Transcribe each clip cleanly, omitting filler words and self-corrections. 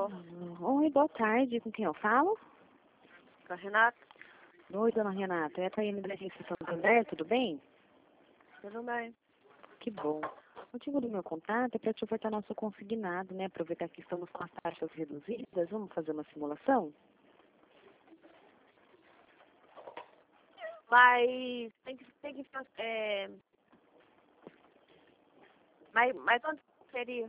Alô? Oi, boa tarde. Com quem eu falo? Com a Renata? Oi, dona Renata. É a Taiane da Agência Santander, tudo bem? Tudo bem. Que bom. O motivo do meu contato é para te ofertar nosso consignado, né? Aproveitar que estamos com as taxas reduzidas. Vamos fazer uma simulação? Mas tem que fazer. Mas quanto seria?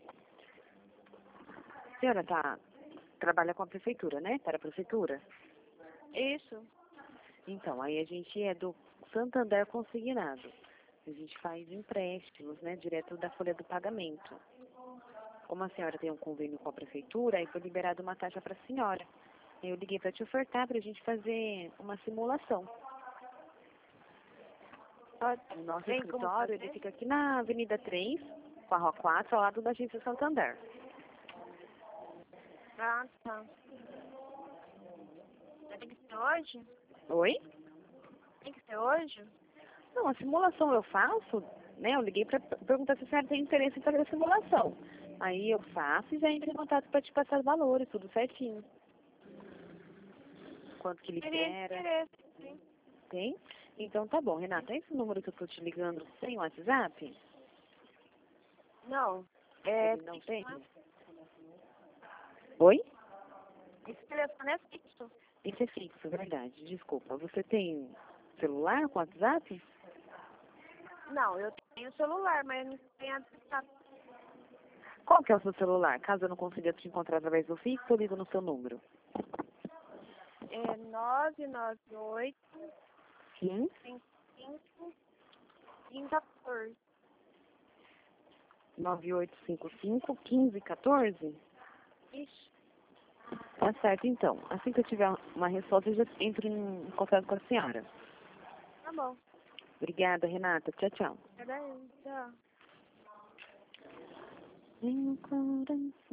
A senhora trabalha com a prefeitura, né? Para a prefeitura? Isso. Então, aí a gente é do Santander Consignado. A gente faz empréstimos, né? Direto da folha do pagamento. Como a senhora tem um convênio com a prefeitura, aí foi liberada uma taxa para a senhora. Eu liguei para te ofertar para a gente fazer uma simulação. O nosso Tem como escritório, ele fazer? fica aqui na Avenida 3, com a Rua 4, ao lado da Agência Santander. Ah, tá. Mas tem que ser hoje? Oi? Tem que ser hoje? Não, a simulação eu faço, né? Eu liguei para perguntar se a senhora tem interesse em fazer a simulação. Aí eu faço e já entro em contato para te passar os valores, tudo certinho. Quanto que ele Teria quer. interesse, sim. Tem? Então tá bom, Renata. É esse número que eu tô te ligando sem WhatsApp? Não. Ele não tem? Oi? Esse telefone é fixo. Esse é fixo, verdade. Desculpa. Você tem celular com WhatsApp? Não, eu tenho celular, mas não tenho WhatsApp. Qual que é o seu celular? Caso eu não consiga te encontrar através do fixo, eu ligo no seu número. É 998 Sim? 55 14. 9855-1514? Ixi, Tá certo, então. Assim que eu tiver uma resposta, eu já entro em contato com a senhora. tá bom. Obrigada, Renata. Tchau, tchau. Peraí, tchau. Meu coração.